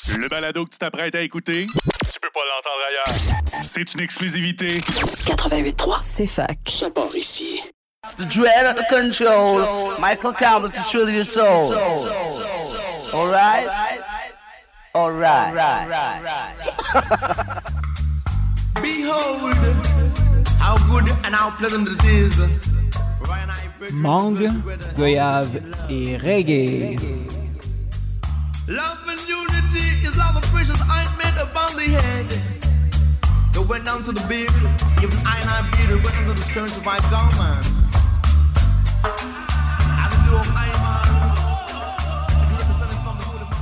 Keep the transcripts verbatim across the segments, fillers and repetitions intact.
Le balado que tu t'apprêtes à écouter, tu peux pas l'entendre ailleurs. C'est une exclusivité. quatre-vingt-huit point trois, c'est fac. Ça part ici. The dread of the control, Michael Campbell to thrill your soul. All right, all right. Behold, how good and how pleasant it is. Mangue, goyave et reggae. Love and unity is love, a precious ointment upon the head. They went down to the beard, even I and I beard, went into the skirts of my garment. I do a high man. You represent it from the holy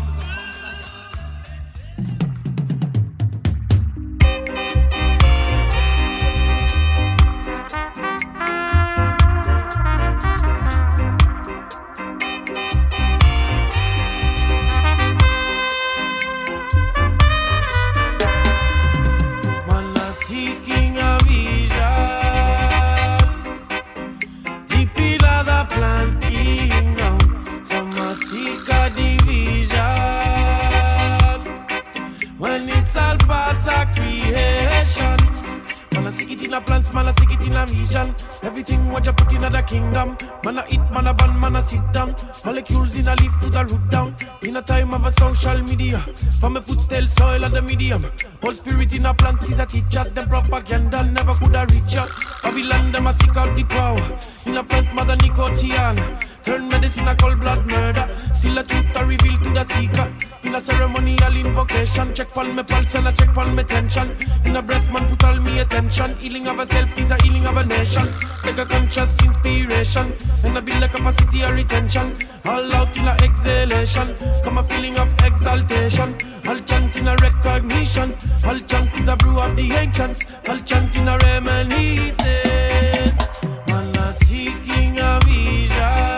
Seeking a vision, deep in the plant kingdom, some a seek a division. When it's all part of creation, man a seek it in a plants, man a seek it in a vision. Everything what you put in the kingdom, man a eat, man a ban, man a sit down. Molecules in a leaf to the root down. In a time of a social media, from a foot still soil at the medium. Whole spirit in a plants is a teacher. Them propaganda never could have reach ya. Babylon them a seek out the power. In a plant mother Nicotiana. Turn medicine a cold blood murder. Still a truth a reveal to the seeker. In a ceremonial invocation. Check on me pulse and a check on me tension. In a breath man put all me attention. Healing of a self is a healing of a nation. Take a conscious inspiration. And a build a capacity or retention. All out in a exhalation. Come a feeling of exaltation. All chant in a recognition. All chant in the brew of the ancients. All chant in a reminiscence. Man a seeking a vision.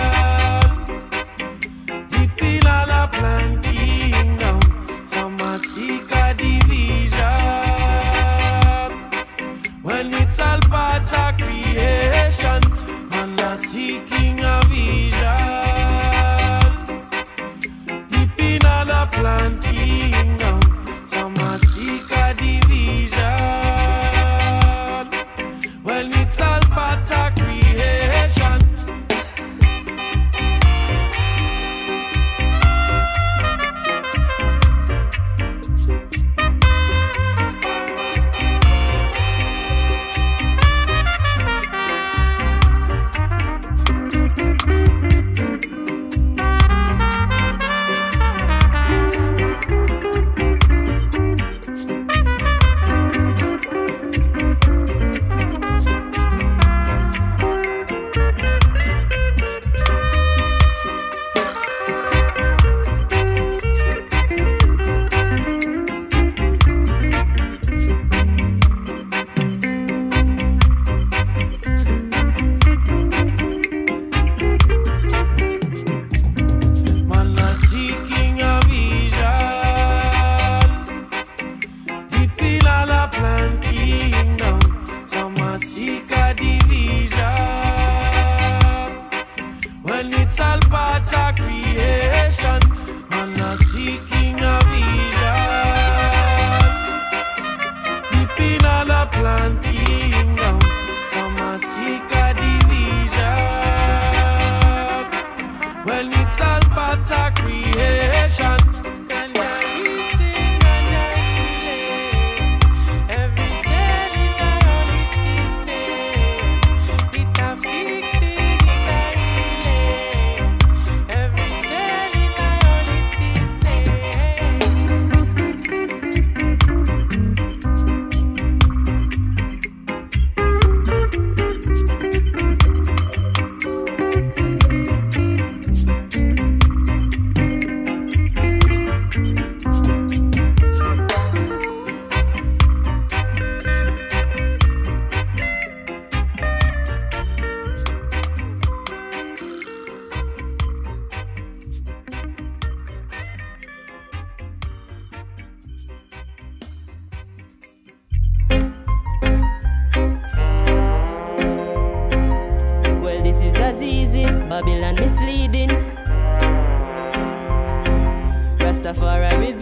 Deep in a the plant kingdom. Some a seek a division. When it's all part of creation. Man a seeking a vision. Deep in a the plant kingdom. Some a seek a division. When it's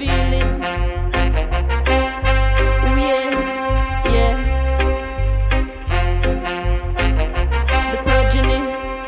feeling. Oh yeah, yeah. The progeny.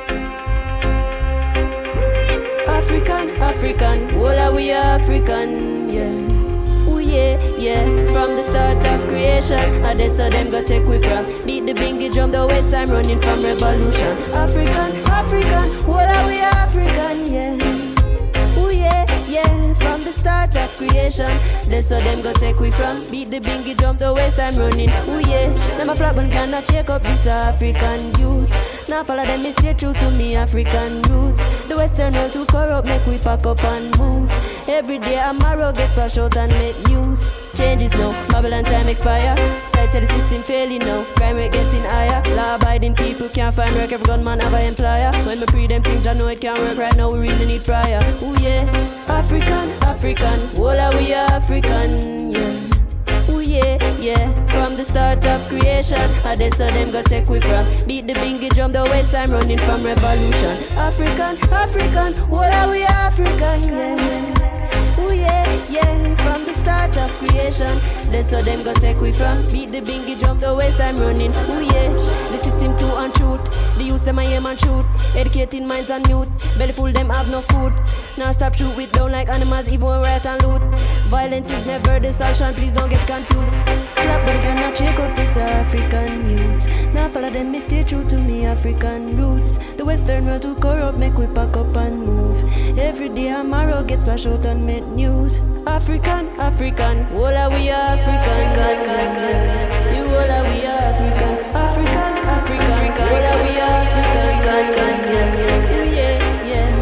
African, African, all are we African, yeah. Yeah, yeah, from the start of creation, I guess so them go take we from. Beat the bingy drum, the west time running from revolution. African, African, what are we African, yeah. Oh yeah, yeah, from the start of creation, that's so them go take we from. Beat the bingy drum, the west time running. Oh yeah, them a flap and cannot shake up this African youth. Now follow them, me stay true to me African roots. The western world too corrupt, make we pack up and move. Every day a marrow gets flashed out and make news. Changes now, Babylon time expire. Sides of the system failing now. Crime rate getting higher. Law abiding people can't find work. Every gunman have an employer. When me pre them things I know it can't work. Right now we really need prior. Oh yeah, African, African, all are we African, yeah. Oh yeah, yeah, from the start of creation, I guess so them go take we from. Beat the bingy drum, the west time running from revolution. African, African, what are we African, yeah, yeah. Oh yeah, yeah, from the start of creation, that's so them go take we from. Beat the bingy drum, the west time running. Oh yeah, the system too untruth. The youth say my aim and shoot. Educating minds and youth. Belly full them have no food. Now stop shoot with down like animals, even when right and loot. Violence is never the solution, please don't get confused. Clap but if you're not check out this African youth. Now follow them, me stay true to me African roots. The western world too corrupt, make we pack up and move. Every day a marrow gets splashed out and make news. African, African, all are we African, you all are we African. African, African, all are we African, oh yeah, yeah.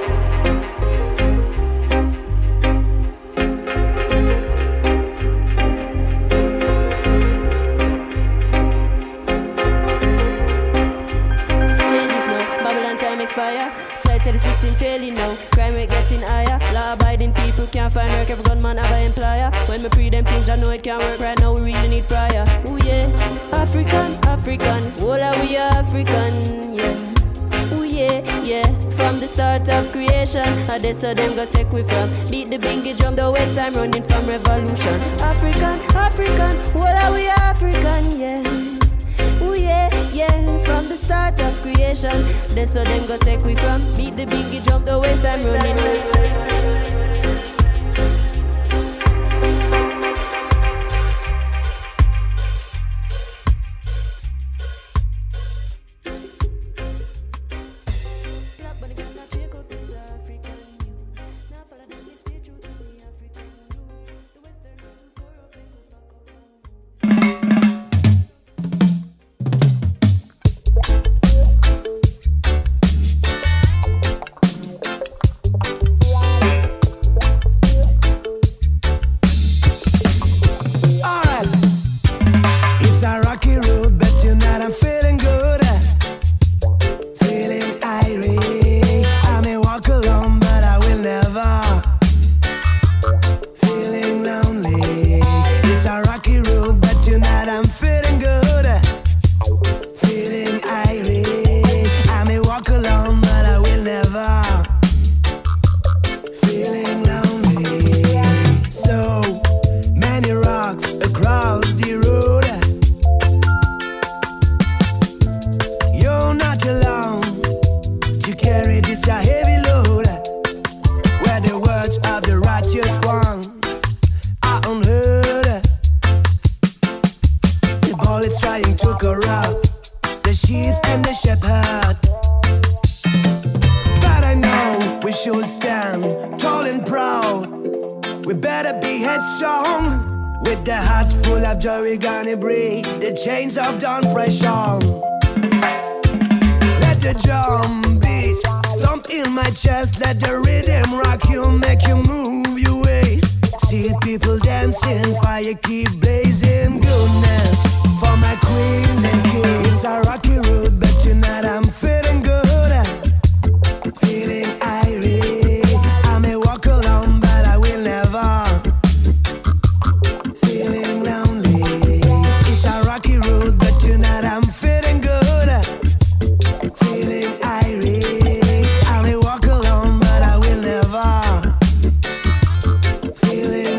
Changes now, Babylon time expire. Sides of the system failing now. Crime rate getting higher. Law abiding people can't find work. Every gunman have an employer. When me pre them things I know it can't work. Right now we really need prior. Oh yeah, African, African, all are we African, yeah. Oh yeah, yeah, from the start of creation, I guess so them go take we from. Beat the bingy drum, the west time running from revolution. African, African, all are we African, yeah. Oh yeah, yeah, from the start of creation, that's so them go take we from. Beat the bingy drum, the west time running. Chains of down pressure. Let the drum beat stomp in my chest. Let the rhythm rock you, make you move your waist. See people dancing, fire keep blazing. Goodness for my queens and kings. It's a rocky road, but tonight I'm feeling good, feeling irate. I may walk alone, but I will never. Feeling lonely. Tonight I'm feeling good, feeling irate. I may walk alone, but I will never. Feeling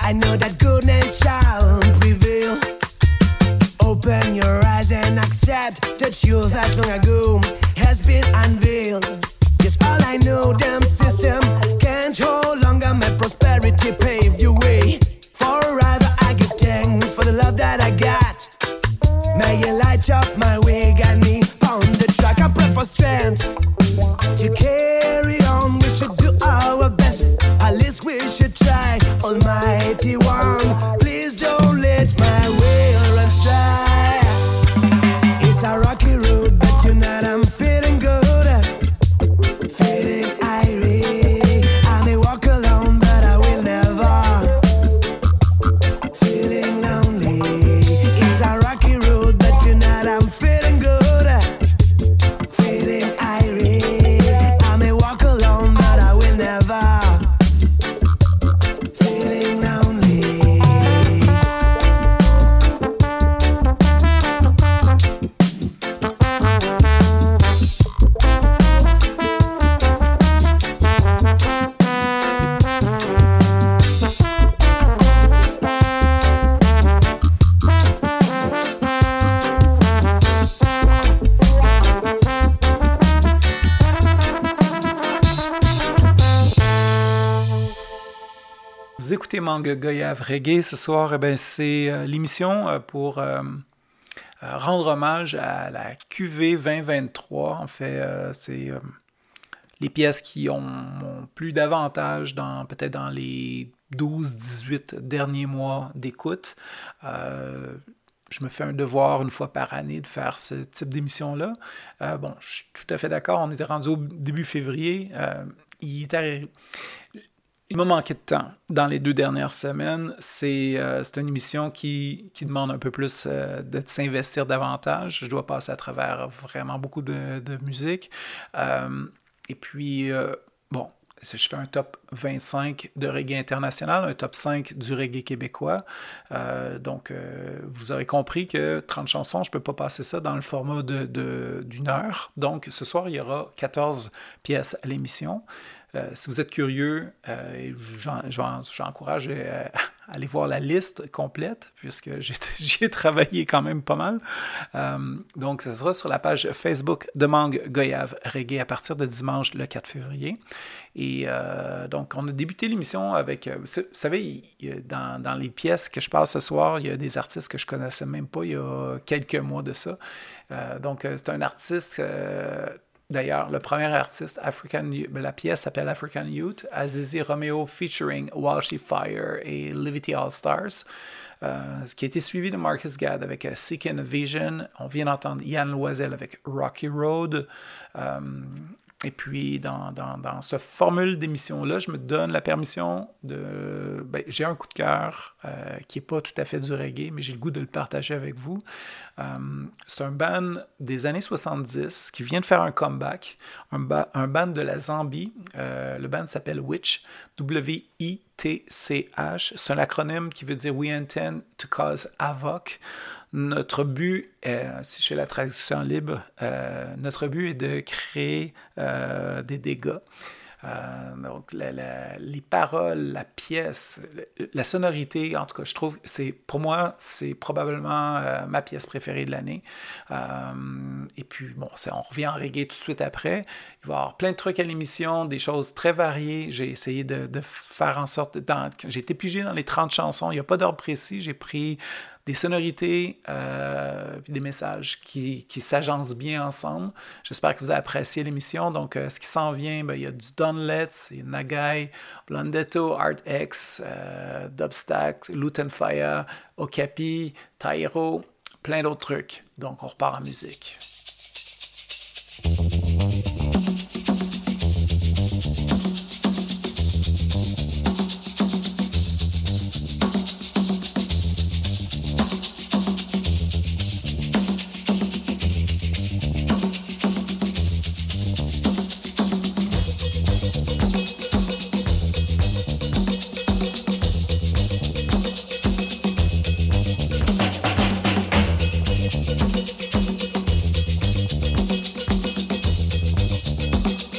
I know that goodness shall prevail. Open your eyes and accept the truth that long ago has been unveiled. Yes, all I know, damn system can't hold longer. My prosperity paved your way. For rather I give thanks for the love that I got. May you light up my way, got me on the track. I pray for strength to carry on. We should do our best, at least we should try. Almighty One, please don't let my way run dry. It's a rocky road, but tonight I'm feeling good, feeling irate. I may walk alone, but I will never. Feeling lonely. It's a rocky road, but tonight I'm feeling good, feeling irate. I may walk alone, but I will never. Feeling lonely. Vous écoutez Manga Goyave Reggae. Ce soir, eh ben, c'est euh, l'émission euh, pour euh, euh, rendre hommage à la Q V vingt vingt-trois. En fait, euh, c'est euh, les pièces qui ont, ont plus d'avantages dans, peut-être dans les douze dix-huit derniers mois d'écoute. Euh, je me fais un devoir une fois par année de faire ce type d'émission-là. Euh, bon, je suis tout à fait d'accord. On était rendu au début février. Euh, il est arrivé... Il m'a manqué de temps dans les deux dernières semaines. C'est, euh, c'est une émission qui, qui demande un peu plus euh, de s'investir davantage. Je dois passer à travers vraiment beaucoup de, de musique. Euh, et puis, euh, bon, je fais un top vingt-cinq de reggae international, un top cinq du reggae québécois. Euh, donc, euh, vous aurez compris que trente chansons, je ne peux pas passer ça dans le format de, de, d'une heure. Donc, ce soir, il y aura quatorze pièces à l'émission. Euh, si vous êtes curieux, euh, j'en, j'en, j'encourage euh, à aller voir la liste complète, puisque j'ai, j'y ai travaillé quand même pas mal. Euh, donc, ça sera sur la page Facebook de Manga Goyave Reggae à partir de dimanche, le quatre février. Et euh, donc, on a débuté l'émission avec... Euh, vous savez, il, dans, dans les pièces que je passe ce soir, il y a des artistes que je connaissais même pas il y a quelques mois de ça. Euh, donc, c'est un artiste... Euh, D'ailleurs, le premier artiste, African, la pièce s'appelle African Youth, Azizi Romeo featuring Walshy Fire et Livity All Stars, euh, ce qui a été suivi de Marcus Gadd avec uh, Seeking a Vision. On vient d'entendre Yann Loisel avec Rocky Road. Euh, et puis, dans, dans, dans ce formule d'émission-là, je me donne la permission de... Ben, j'ai un coup de cœur euh, qui n'est pas tout à fait du reggae, mais j'ai le goût de le partager avec vous. Euh, c'est un band des années soixante-dix qui vient de faire un comeback, un, ba- un band de la Zambie. Euh, le band s'appelle Witch, W I T C H. C'est un acronyme qui veut dire « We intend to cause havoc ». Notre but, euh, si je fais la traduction libre, euh, notre but est de créer euh, des dégâts. Euh, donc, la, la, les paroles, la pièce, la sonorité, en tout cas, je trouve, c'est, pour moi, c'est probablement euh, ma pièce préférée de l'année. Euh, et puis, bon, c'est, on revient en reggae tout de suite après. Il va y avoir plein de trucs à l'émission, des choses très variées. J'ai essayé de, de faire en sorte... Dans, j'ai été pigé dans les trente chansons. Il n'y a pas d'ordre précis. J'ai pris des sonorités euh, puis des messages qui, qui s'agencent bien ensemble. J'espère que vous avez apprécié l'émission. Donc, euh, ce qui s'en vient, ben, il y a du Don Letts, il y a Nagai, Blondetto, Art X, euh, Dubstack, Luton Fire, Okapi, Tairo, plein d'autres trucs. Donc, on repart en musique.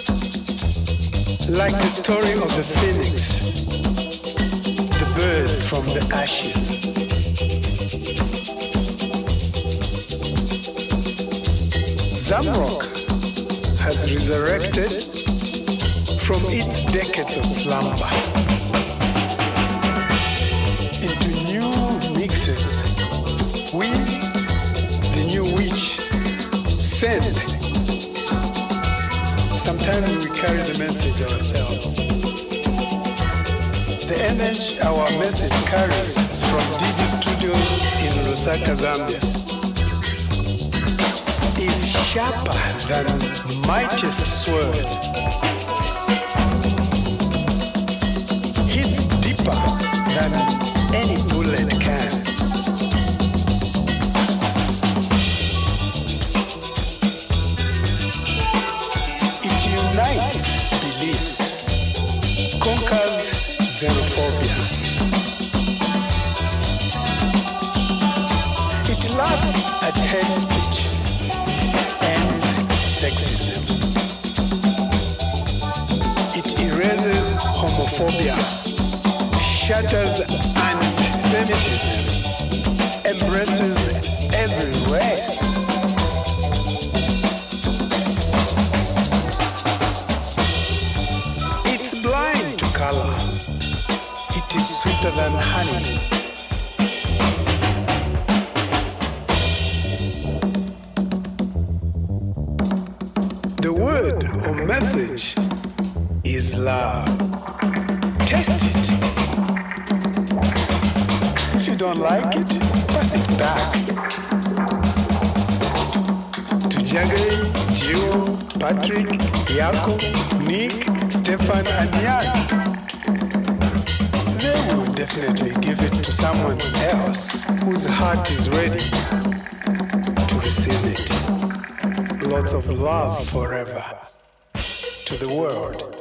Like the story of the phoenix, the bird from from the ashes. Zamrock has resurrected from its decades of slumber into new mixes. We, the new witch, send. Sometimes we carry the message ourselves. The energy our message carries from D B Studios in Lusaka, Zambia is sharper than mightiest sword. Hits deeper than any bullet can. It unites beliefs, conquers xenophobia. It laughs at hate speech, ends sexism. It erases homophobia, shatters anti-Semitism, embraces every race. It's blind to color. It is sweeter than honey. The word or message is love. Test it. If you don't like it, pass it back. To Jagger, Gio, Patrick, Yako, Nick, Stefan, and Jan. They will definitely give it to someone else whose heart is ready to receive it. Lots of love forever to the world.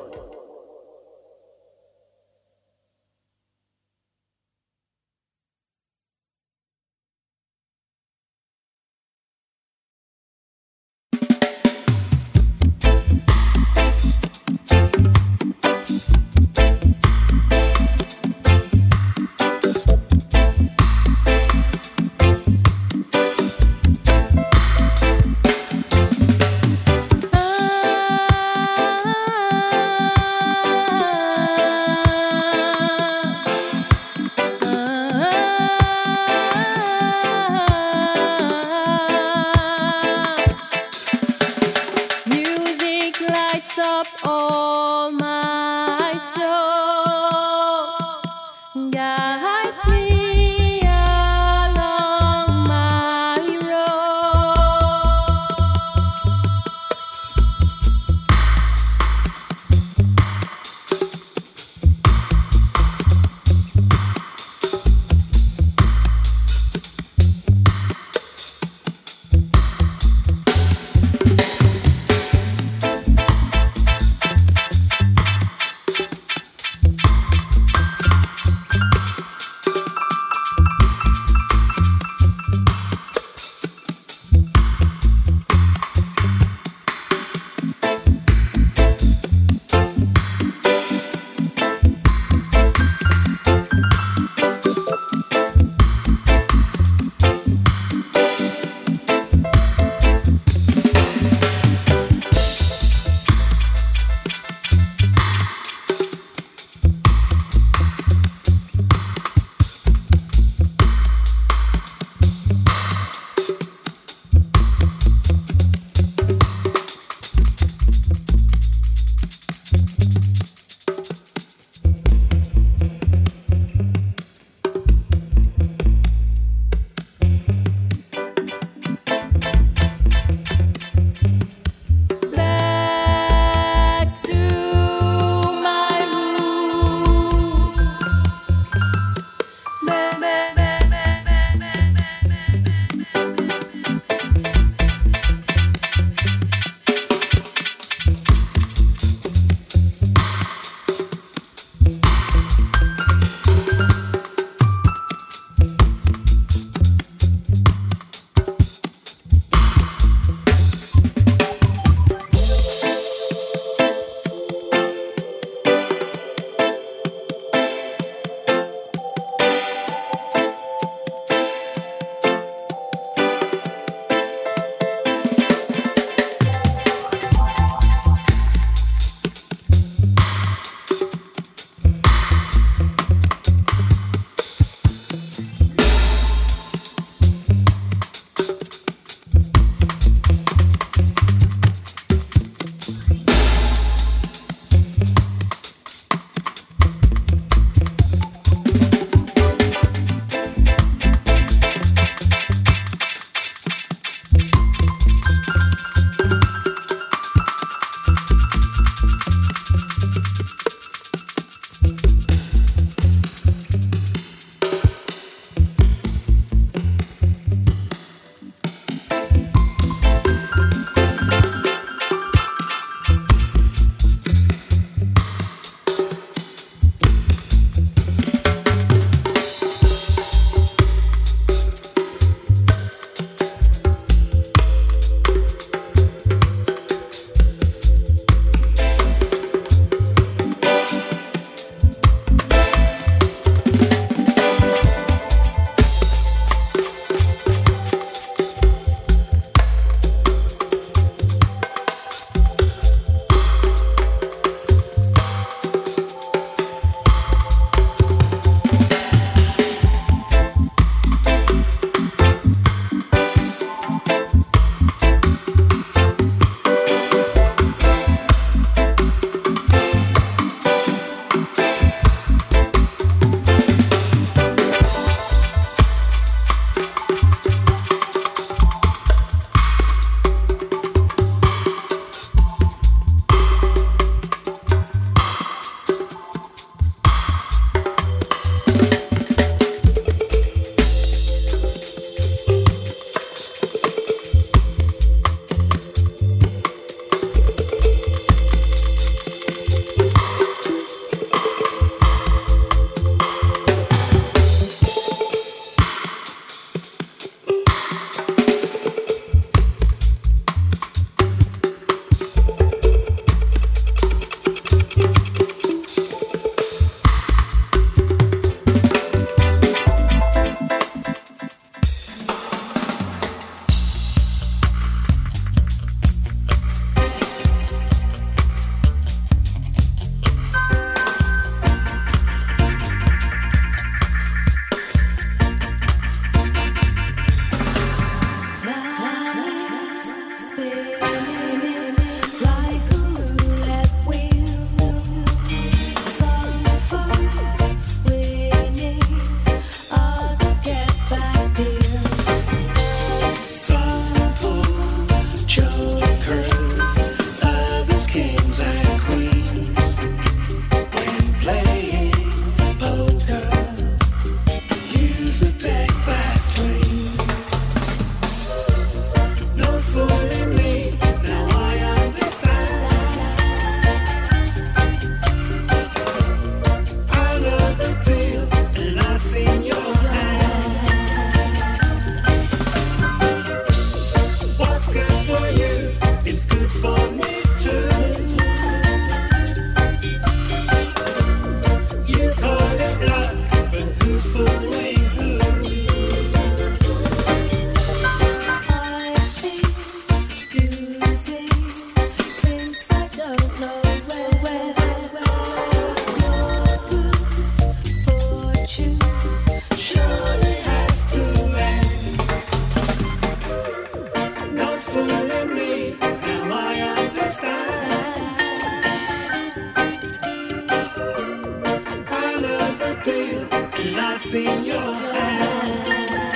in your hand.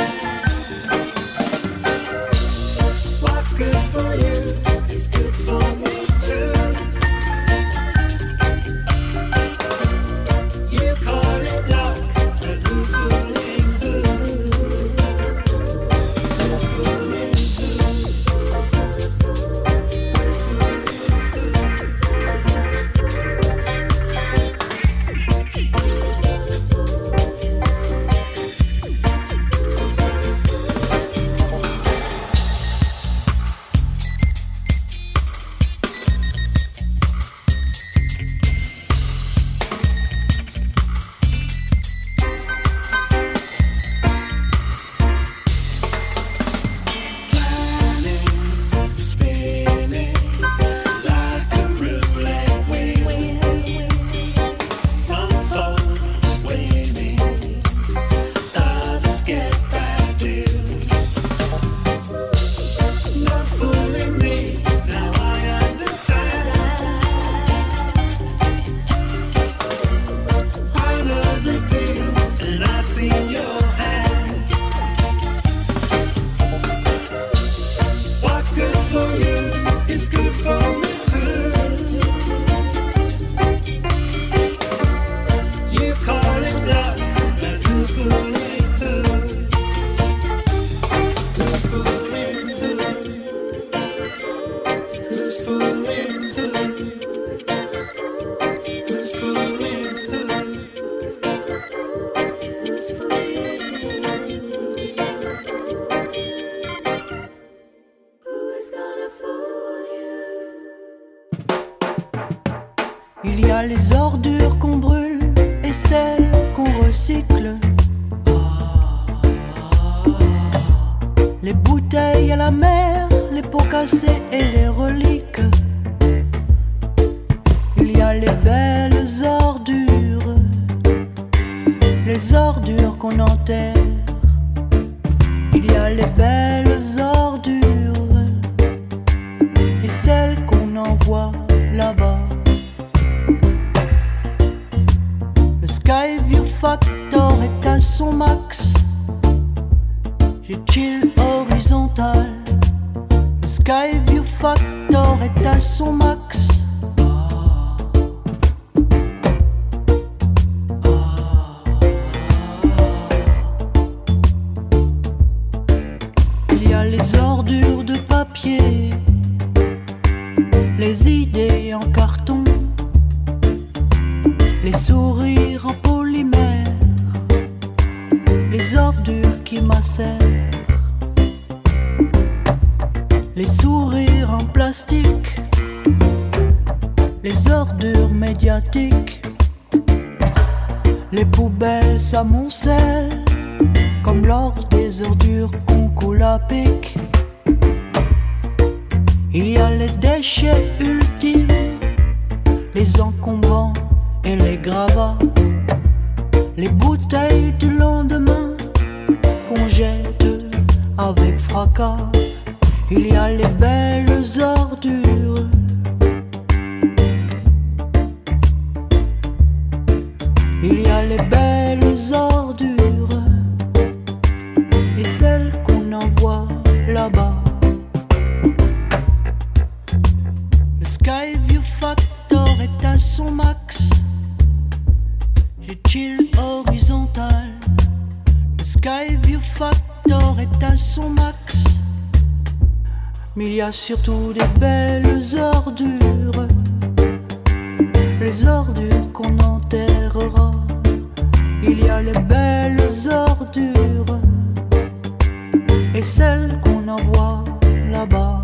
What's good for you is good for me too. You call it luck, but who's fooling who? Who's fooling who? Who's fooling Il y a les ordures qu'on brûle et celles qu'on recycle. Les bouteilles à la mer, les pots cassés et les reliques. Il y a les belles ordures, les ordures qu'on enterre. Il y a les belles ordures et celles qu'on envoie là-bas. Le Skyview Factor est à son max. J'ai chill horizontal. Le Skyview Factor est à son max. Il y a les ordures de papier, les idées en carton, les sourires en polymère, les ordures qui macèrent, les sourires en plastique, les ordures médiatiques, les poubelles s'amoncellent comme lors des ordures qu'on coule à pic. Il y a les déchets ultimes, les encombrants et les gravats, les bouteilles du lendemain qu'on jette avec fracas. Il y a les belles ordures, il y a les belles ordures et celles qu'on envoie là-bas. Le Skyview Factor est à son max. J'ai chill horizontal. Le Skyview Factor est à son max. Mais il y a surtout des belles ordures, les ordures qu'on enterrera. Il y a les belles ordures et celles qu'on envoie là-bas.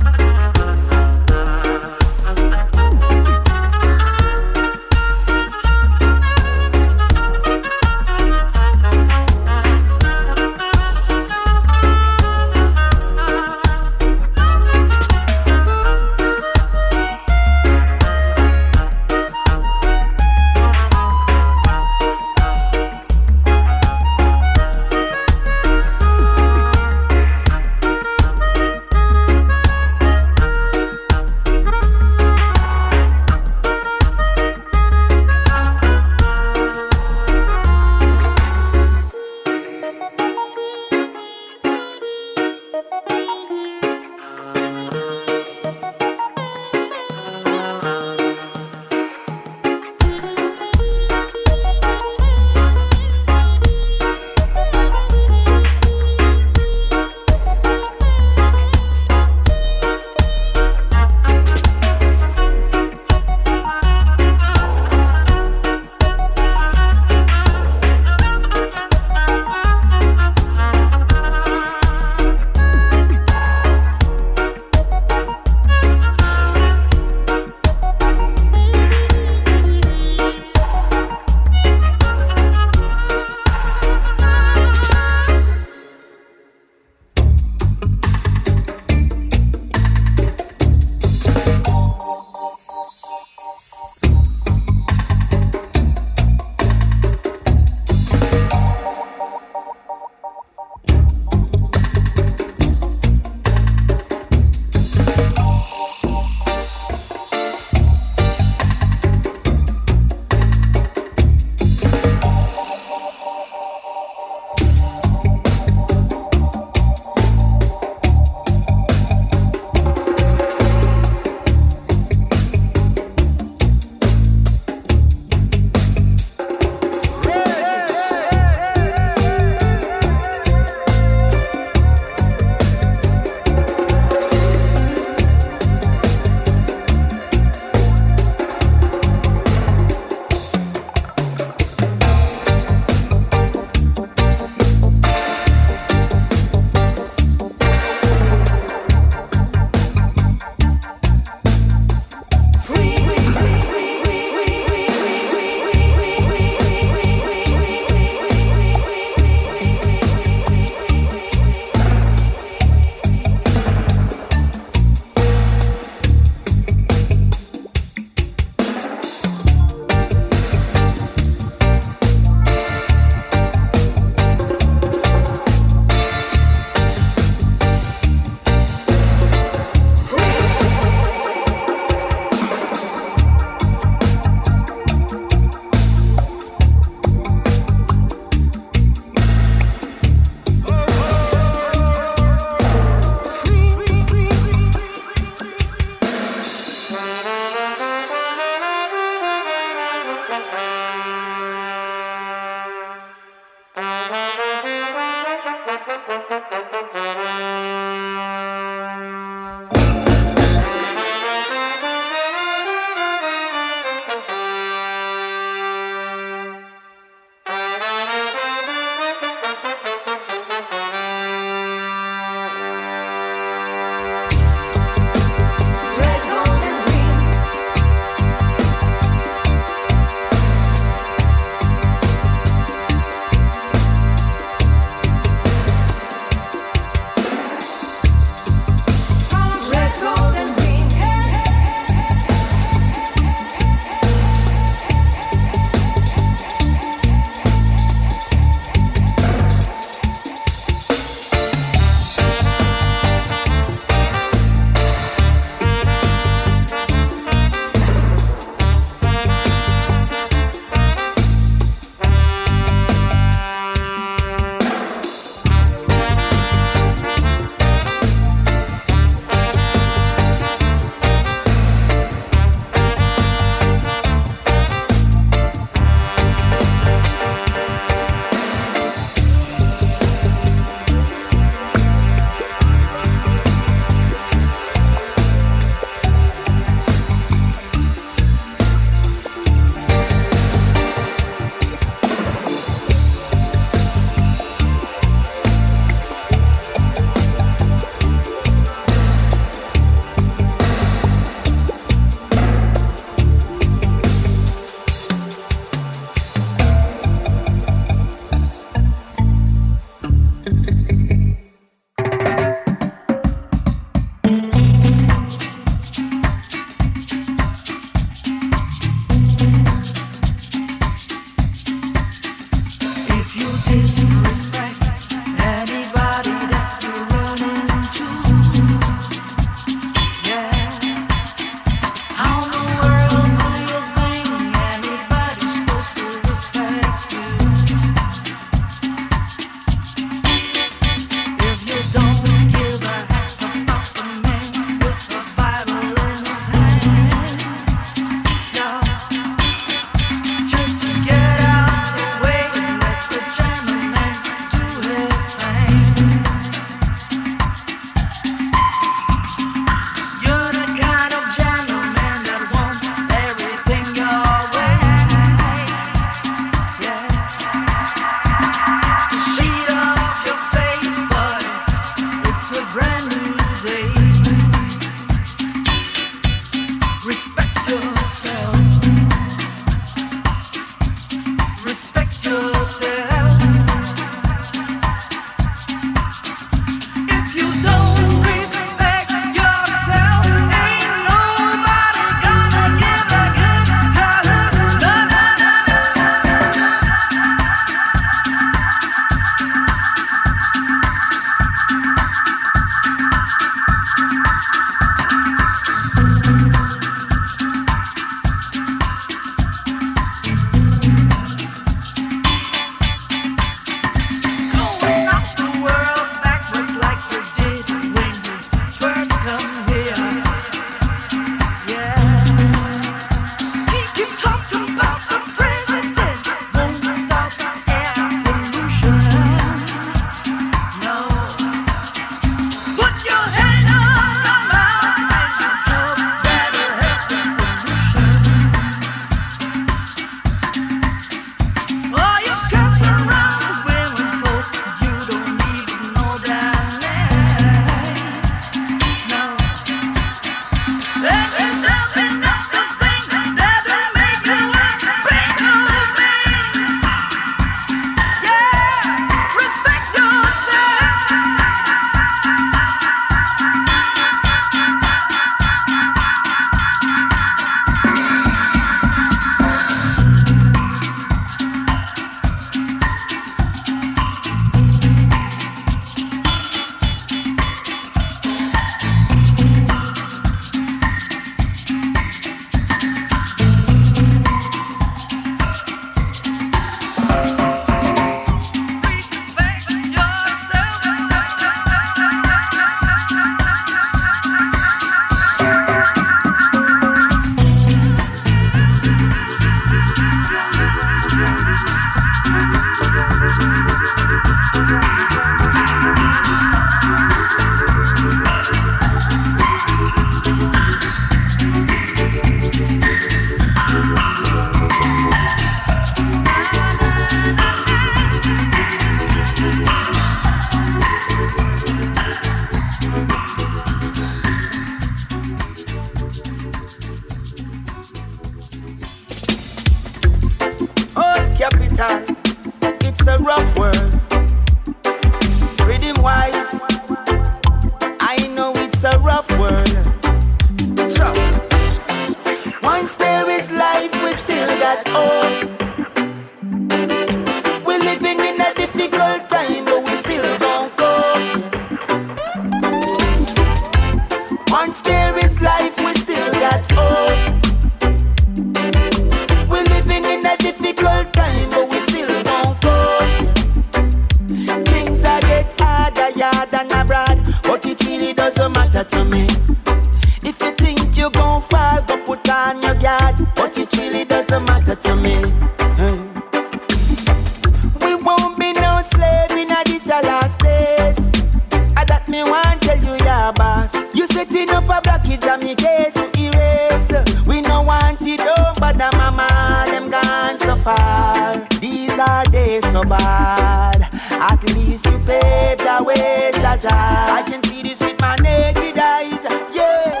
me. If you think you gon' fall, go put on your guard. But it really doesn't matter to me. Hey. We won't be no slave in a this a last days. I that me want tell you, yeah, boss. You setting up a blockage on me case to erase. We no want it done, but the mama, them gone so far. These are days so bad. At least you paved the way, Jaja. I can see this with my naked eyes, yeah.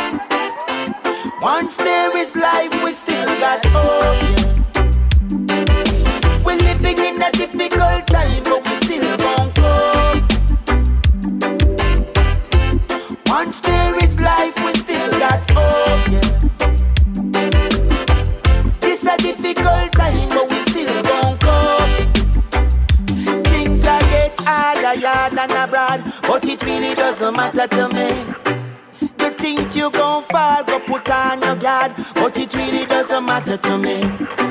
Once there is life, we still got hope, yeah. We're living in a difficult time, but we still gon' cope. Once there is life, we still got hope, yeah. This a difficult time, but we still gon' cope. Things are get harder, yard and abroad, but it really doesn't matter to me. You think you gon' fall, go put on your guard, but it really doesn't matter to me.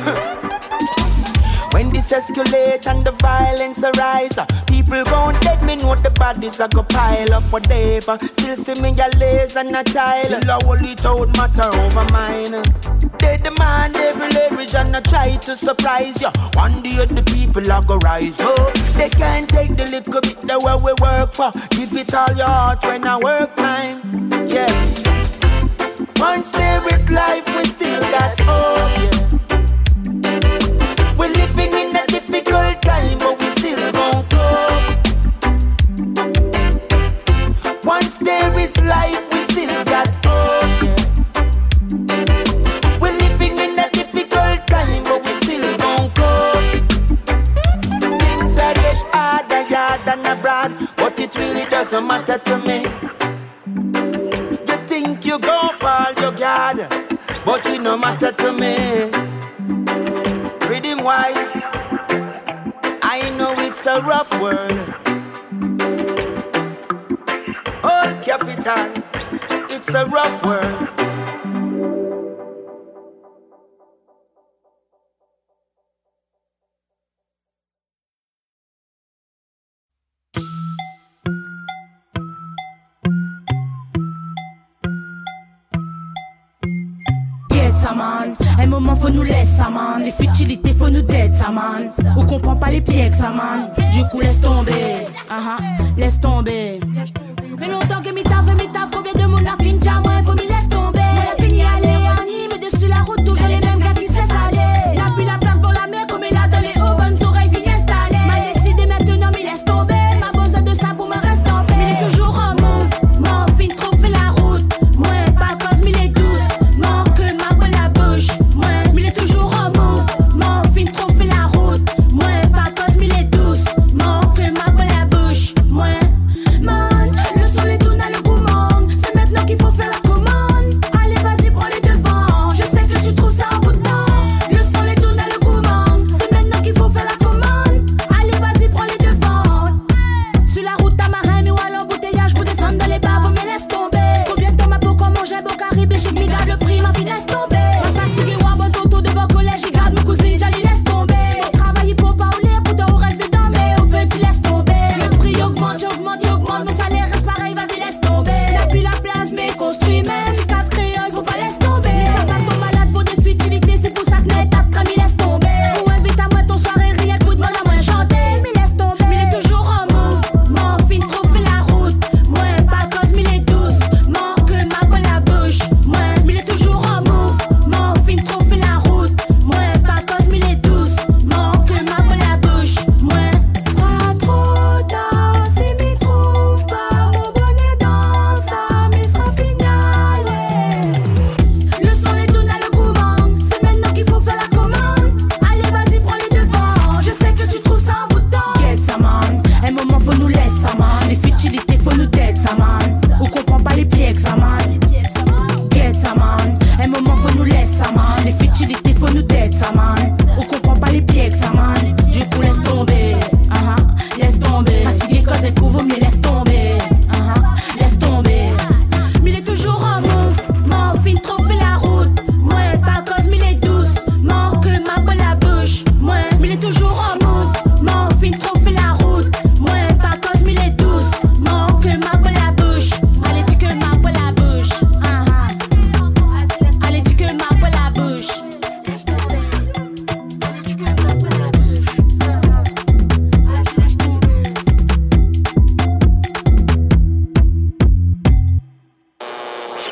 When this escalate and the violence arise, people gon' dead, me know the bodies a go pile up whatever. Still see me a lace and a tile. Still a hold it out matter over mine. They demand every leverage and I try to surprise you. One day the people a go rise up. They can't take the little bit that what we work for. Give it all your heart when I work time. Yeah. Once there is life, we still got hope, yeah. We're living in a difficult time, but we still gon' cope. Once there is life, we still got hope, yeah. We're living in a difficult time, but we still gon' cope. Things are get harder, yard and abroad, but it really doesn't matter to me. You think you gon' fall, your guard, but it no matter to me. Rhythm wise, I know it's a rough world. All capital, it's a rough world. Man. Un moment faut nous laisser man. Les futilités faut nous dead ça man. On comprend pas les pieds que ça man. Du coup laisse tomber, uh-huh. Laisse tomber. Fait longtemps que mi taf, mi taf. Combien de monde la fin déjà moi faut m'y laisse tomber. Moi la fini aller en mais dessus la route toujours les mêmes gars qui se laissent aller. La pluie la place pour la mer comme elle a dans les hauts bonnes oreilles viennent installer. M'a décidé maintenant m'y laisse tomber. M'a besoin de ça pour me rester en paix. Mais il est toujours en move, m'en fin trop fait la route. Moi pas cause m'il est douce, m'en que ma mais il est toujours en move, mon fin trop fait la route. Moi, pas cause mais il est douce, mon que ma bonne la bouche. Moi, man, le sol est tout dans le gourmand.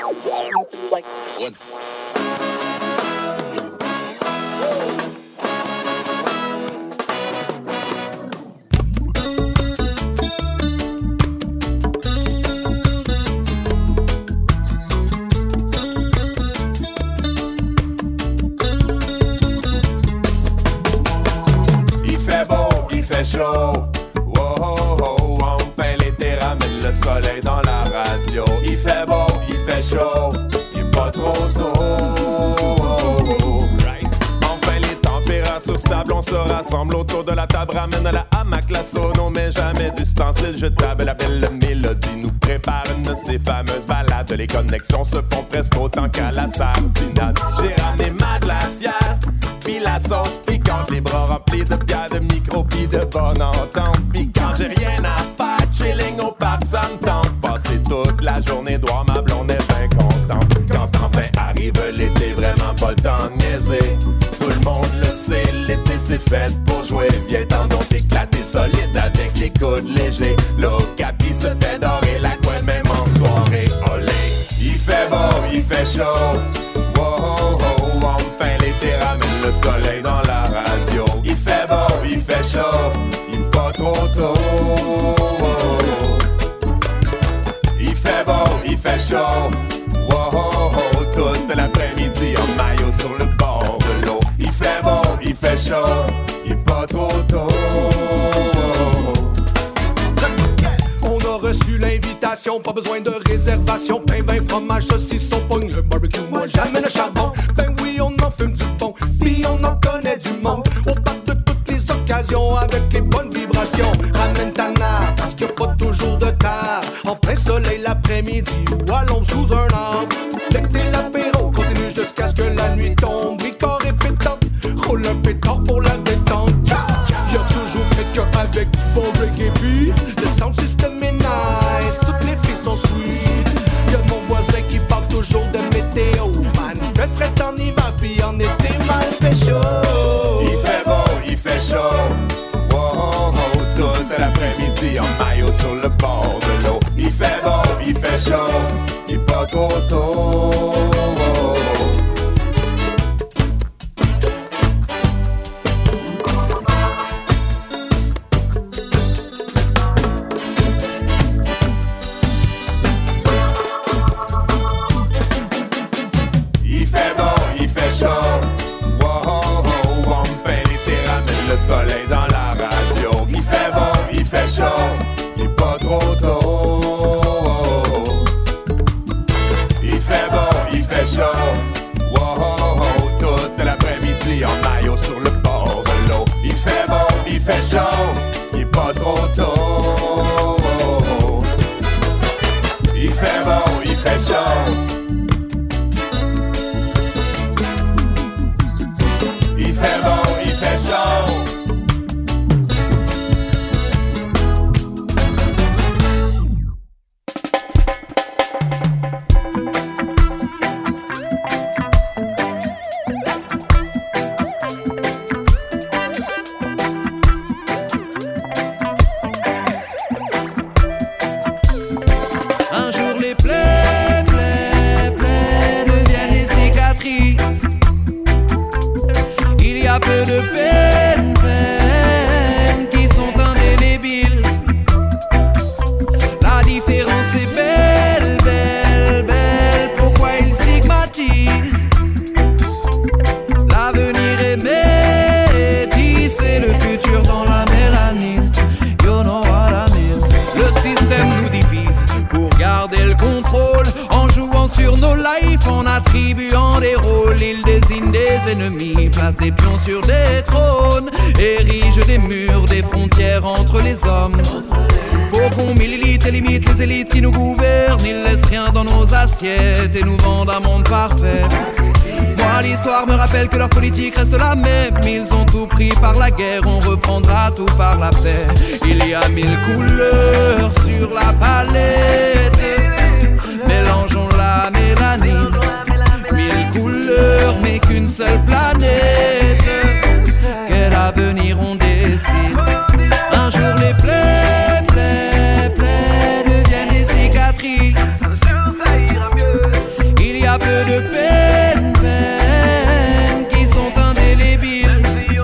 Il fait beau, il fait chaud. Wow, oh, oh, enfin l'été ramène le soleil dans la radio. Il fait beau, il fait chaud, il est pas trop tôt. Right. Enfin les températures stables, on se rassemble autour de la table, ramène la hamac, la sono, mais jamais d'ustensiles jetables. La belle mélodie nous prépare une de ces fameuses balades. Les connexions se font presque autant qu'à la sardinade. J'ai ramené ma glacière, pis la sauce piquante, les bras remplis de bière, de micro, pis de bonne entente. Pis quand j'ai rien à faire, chilling au parc, ça me tente. Passer toute la journée droit, ma blonde est bien contente. Quand enfin arrive l'été, vraiment pas le temps de niaiser. Tout le monde le sait, l'été c'est fait pour jouer. Viens t'en donc éclater solide avec les coudes légers. L'Ocapi se fait dorer la couenne même en soirée. Olé, il fait beau, il fait chaud. Wow, oh, oh, enfin l'été ramène le soleil dans la radio. Il fait beau, il fait chaud, il est pas trop tôt. Il fait beau, il fait chaud. Wow, oh, oh, toute l'après-midi en maillot sur le bord de l'eau. Il fait beau, il fait chaud, il est pas trop tôt. On a reçu l'invitation, pas besoin de réservation. Pain, vin, fromage, saucisson, pogne le barbecue. Moi j'amène le charbon. Ben oui, on en fume du bon, puis on en connaît du monde. On parle de toutes les occasions avec les bonnes vibrations. Ramène ta nappe, parce qu'il n'y a pas toujours de tard. En plein soleil l'après-midi ou à l'ombre sous un arbre. L'été l'apéro continue jusqu'à ce que la nuit tombe. Ricard et pétante, roule un pétard pour la détente. Y'a toujours quelqu'un avec du bon reggae, puis le sound system est nice. Toutes les filles sont sweet. Y'a mon voisin qui parle toujours de météo. Man, il fait frais en hiver, puis en été, man, il fait chaud. Il fait beau, il fait chaud. Wow, oh, oh, toute l'après-midi en maillot sur le bord de l'eau. Il fait beau, il fait chaud, il est pas trop tôt. Il fait beau, il fait chaud. Wow, oh, oh, enfin l'été ramène le soleil dans la radio. Il fait beau, il fait chaud, il est pas trop tôt. Il fait beau, il fait chaud. Wow, oh, oh, toute l'après-midi en maillot sur le bord de l'eau. Il fait beau, il fait chaud, il est pas trop tôt. Il fait beau, il fait chaud. Il fait beau, il fait chaud. Un jour les plaies, plaies, plaies deviennent des cicatrices. Il y a peu de peines, peines qui sont indélébiles. La différence est belle, belle, belle. Pourquoi ils stigmatisent? L'avenir est métis et le futur dans la mélanine. You know what I mean. Le système nous divise pour garder le contrôle, en jouant sur nos lives, en attribuant des rôles. Il désigne des ennemis, place des pions sur des trônes, érige des murs, des frontières entre les hommes. Faut qu'on milite et limite les élites qui nous gouvernent. Ils laissent rien dans nos assiettes et nous vendent un monde parfait. Moi l'histoire me rappelle que leur politique reste la même. Ils ont tout pris par la guerre, on reprendra tout par la paix. Il y a mille couleurs sur la palette, mélangeons la mélanine. Mille couleurs mais qu'une seule planète. Quel avenir on décide? Un jour les plaies, plaies, plaies deviennent des cicatrices. peu de peine, peine qui sont indélébiles.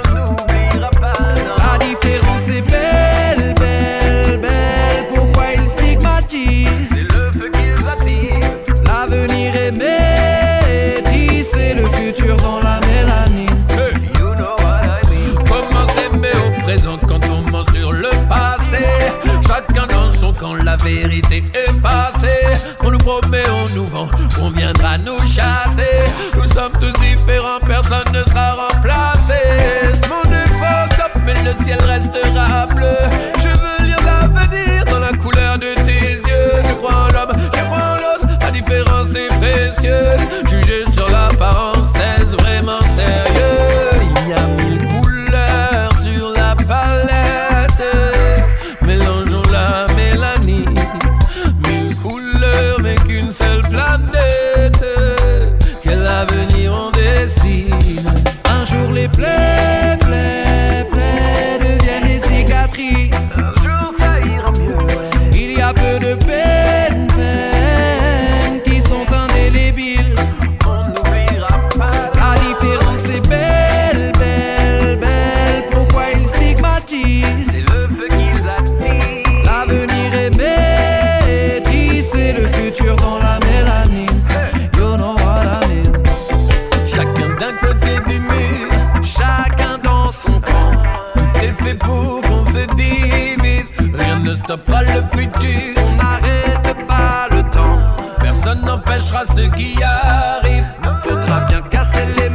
La différence est belle, belle, belle. Pourquoi ils stigmatisent? C'est le feu qu'ils attirent. L'avenir est métis, c'est le futur dans la mélanine. Hey. You know what I mean. Comment s'aimer au présent quand on ment sur le passé? Chacun dans son camp, la vérité effacée. On nous promet, on nous vend, on viendra nous chasser. Nous sommes tous différents, personne ne sera remplacé. Ce monde est fucked up, mais le ciel restera bleu. Je veux lire l'avenir dans la couleur de tes yeux. Je crois en l'homme, je crois en l'autre, la différence est précieuse. Juger sur l'apparence, est-ce vraiment sérieux? Il y a mille couleurs sur la palette, mélangeons la mélanine. Mille couleurs mais qu'une seule planète. Quel avenir on dessine? Un jour les plaies, plaies, plaies deviennent des cicatrices. Un jour ça ira mieux. Il y a peu de peine, peine qui sont indélébiles. On n'oubliera pas. La différence est belle, belle, belle. Pourquoi ils stigmatisent? C'est le feu qu'ils attirent. L'avenir est métis, c'est le futur dans la mélanine. You know what I mean. Chacun d'un côté du mur, chacun dans son camp. Tout est fait pour qu'on se divise. Rien ne stoppera le futur. On n'arrête pas le temps. Personne n'empêchera ceux qui arrivent. Faudra bien casser les